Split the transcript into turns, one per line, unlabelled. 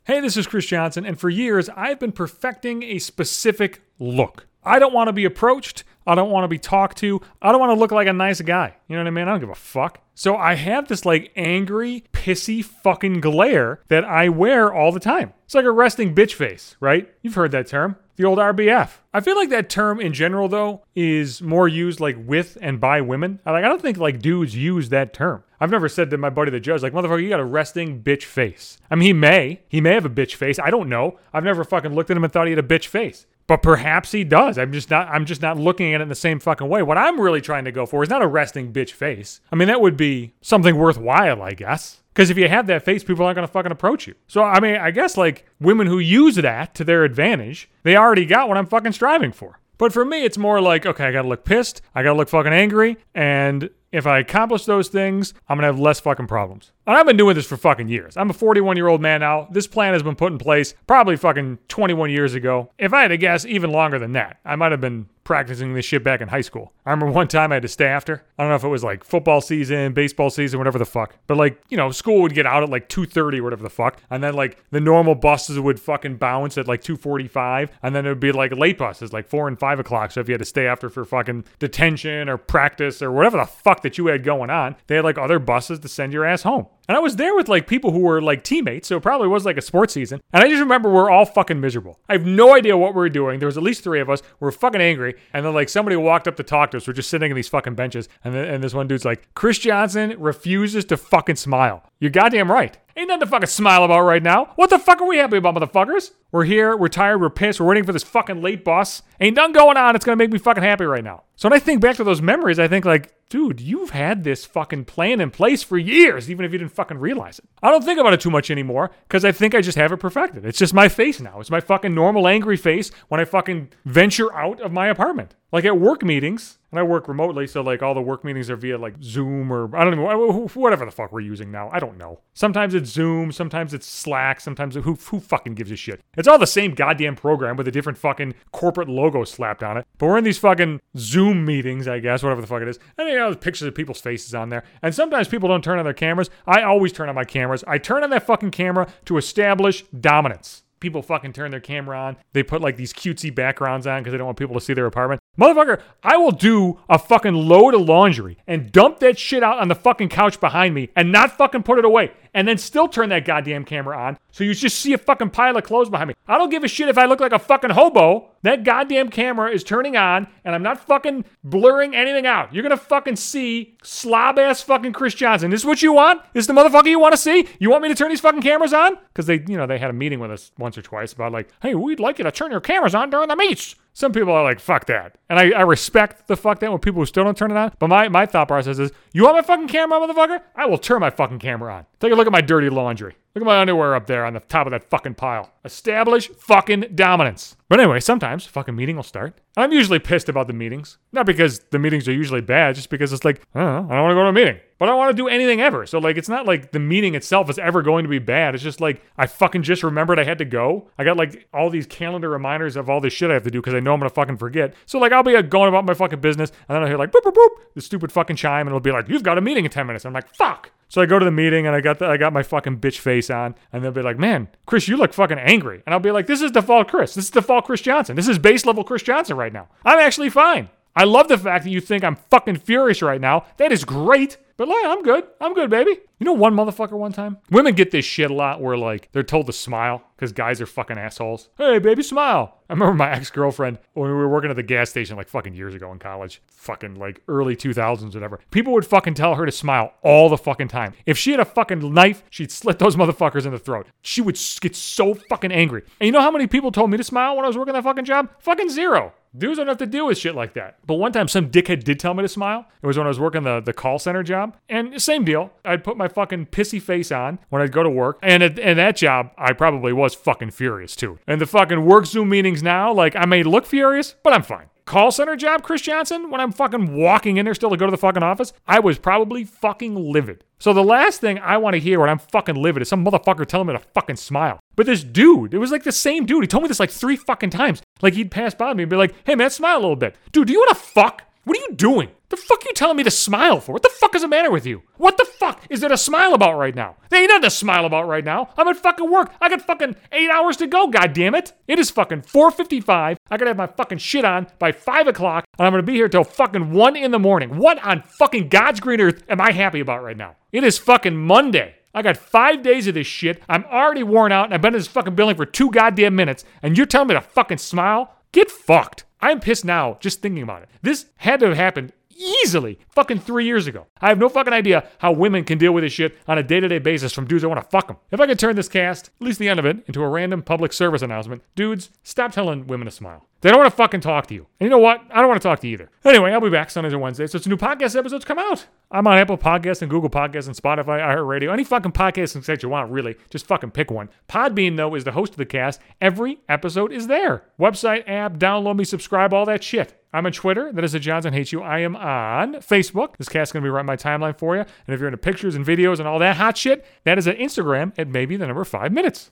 Hey, this is Chris Johnson, and for years, I've been perfecting a specific look. I don't want to be approached. I don't want to be talked to. I don't want to look like a nice guy. You know what I mean? I don't give a fuck. So I have this angry, pissy fucking glare that I wear all the time. It's like a resting bitch face, right? You've heard that term. The old RBF. I feel like that term in general, though, is more used with and by women. I don't think dudes use that term. I've never said to my buddy the judge, motherfucker, you got a resting bitch face. I mean, he may have a bitch face. I don't know. I've never fucking looked at him and thought he had a bitch face. But perhaps he does. I'm just not looking at it in the same fucking way. What I'm really trying to go for is not a resting bitch face. I mean, that would be something worthwhile, I guess. Because if you have that face, people aren't going to fucking approach you. So, I mean, I guess women who use that to their advantage, they already got what I'm fucking striving for. But for me, it's more okay, I got to look pissed. I got to look fucking angry. And if I accomplish those things, I'm going to have less fucking problems. And I've been doing this for fucking years. I'm a 41-year-old man now. This plan has been put in place probably fucking 21 years ago. If I had to guess, even longer than that. I might have been practicing this shit back in high school. I remember one time I had to stay after. I don't know if it was football season, baseball season, whatever the fuck. But school would get out at 2:30 or whatever the fuck. And then the normal buses would fucking bounce at 2:45. And then it would be late buses, 4 and 5 o'clock. So if you had to stay after for fucking detention or practice or whatever the fuck that you had going on, they had other buses to send your ass home. And I was there with people who were teammates, so it probably was a sports season. And I just remember we're all fucking miserable. I have no idea what we were doing. There was at least 3 of us. We were fucking angry. And then somebody walked up to talk to us. We're just sitting in these fucking benches. And this one dude's Chris Johnson refuses to fucking smile. You're goddamn right. Ain't nothing to fucking smile about right now. What the fuck are we happy about, motherfuckers? We're here, we're tired, we're pissed, we're waiting for this fucking late bus. Ain't nothing going on, it's gonna make me fucking happy right now. So when I think back to those memories, I think dude, you've had this fucking plan in place for years, even if you didn't fucking realize it. I don't think about it too much anymore, because I think I just have it perfected. It's just my face now. It's my fucking normal angry face when I fucking venture out of my apartment. At work meetings, and I work remotely, so all the work meetings are via Zoom or I don't know, whatever the fuck we're using now. I don't know. Sometimes it's Zoom, sometimes it's Slack, sometimes who fucking gives a shit? It's all the same goddamn program with a different fucking corporate logo slapped on it. But we're in these fucking Zoom meetings, I guess, whatever the fuck it is. And there's pictures of people's faces on there. And sometimes people don't turn on their cameras. I always turn on my cameras. I turn on that fucking camera to establish dominance. People fucking turn their camera on. They put these cutesy backgrounds on because they don't want people to see their apartment. Motherfucker, I will do a fucking load of laundry and dump that shit out on the fucking couch behind me and not fucking put it away. And then still turn that goddamn camera on so you just see a fucking pile of clothes behind me. I don't give a shit if I look like a fucking hobo. That goddamn camera is turning on and I'm not fucking blurring anything out. You're gonna fucking see slob-ass fucking Chris Johnson. This is what you want? This is the motherfucker you want to see? You want me to turn these fucking cameras on? Because they had a meeting with us once or twice about hey, we'd like you to turn your cameras on during the meets. Some people are fuck that. And I respect the fuck that when people who still don't turn it on. But my thought process is, you want my fucking camera, motherfucker? I will turn my fucking camera on. Take a look at my dirty laundry. Look at my underwear up there on the top of that fucking pile. Establish fucking dominance. But anyway, sometimes fucking meeting will start. And I'm usually pissed about the meetings. Not because the meetings are usually bad, just because it's I don't know, I don't want to go to a meeting. But I don't want to do anything ever. So it's not the meeting itself is ever going to be bad. It's just I fucking just remembered I had to go. I got all these calendar reminders of all this shit I have to do because I know I'm going to fucking forget. So I'll be going about my fucking business and then I'll hear boop, boop, boop, the stupid fucking chime and it'll be you've got a meeting in 10 minutes. I'm fuck. So I go to the meeting and I got my fucking bitch face on and they'll be man, Chris, you look fucking angry. And I'll be this is default Chris. This is default Chris Johnson. This is base level Chris Johnson right now. I'm actually fine. I love the fact that you think I'm fucking furious right now. That is great. But I'm good. I'm good, baby. You know one motherfucker one time? Women get this shit a lot where they're told to smile because guys are fucking assholes. Hey, baby, smile. I remember my ex-girlfriend when we were working at the gas station fucking years ago in college. Fucking early 2000s, whatever. People would fucking tell her to smile all the fucking time. If she had a fucking knife, she'd slit those motherfuckers in the throat. She would get so fucking angry. And you know how many people told me to smile when I was working that fucking job? Fucking zero. Dudes don't have to deal with shit like that. But one time some dickhead did tell me to smile. It was when I was working the call center job. And same deal. I'd put my fucking pissy face on when I'd go to work. And at that job, I probably was fucking furious too. And the fucking work Zoom meetings now, I may look furious, but I'm fine. Call center job, Chris Johnson, when I'm fucking walking in there still to go to the fucking office, I was probably fucking livid. So the last thing I want to hear when I'm fucking livid is some motherfucker telling me to fucking smile. But this dude, it was the same dude. He told me this 3 fucking times. He'd pass by me and be hey man, smile a little bit. Dude, do you want to fuck? What are you doing? The fuck you telling me to smile for? What the fuck is the matter with you? What the fuck is there to smile about right now? There ain't nothing to smile about right now. I'm at fucking work. I got fucking 8 hours to go, goddammit. It is fucking 4:55. I gotta have my fucking shit on by 5 o'clock, and I'm gonna be here till fucking 1 in the morning. What on fucking God's green earth am I happy about right now? It is fucking Monday. I got 5 days of this shit. I'm already worn out, and I've been in this fucking building for 2 goddamn minutes, and you're telling me to fucking smile? Get fucked. I'm pissed now just thinking about it. This had to have happened easily fucking 3 years ago. I have no fucking idea how women can deal with this shit on a day-to-day basis from dudes that want to fuck them. If I could turn this cast, at least the end of it, into a random public service announcement, dudes, stop telling women to smile. They don't want to fucking talk to you. And you know what? I don't want to talk to you either. Anyway, I'll be back Sundays and Wednesdays, so it's new podcast episodes come out. I'm on Apple Podcasts and Google Podcasts and Spotify, iHeartRadio, any fucking podcasting site you want, really. Just fucking pick one. Podbean, though, is the host of the cast. Every episode is there. Website, app, download me, subscribe, all that shit. I'm on Twitter. That is Johnson Hates You. I am on Facebook. This cast is going to be right in my timeline for you. And if you're into pictures and videos and all that hot shit, that is at Instagram at maybe the number 5 minutes.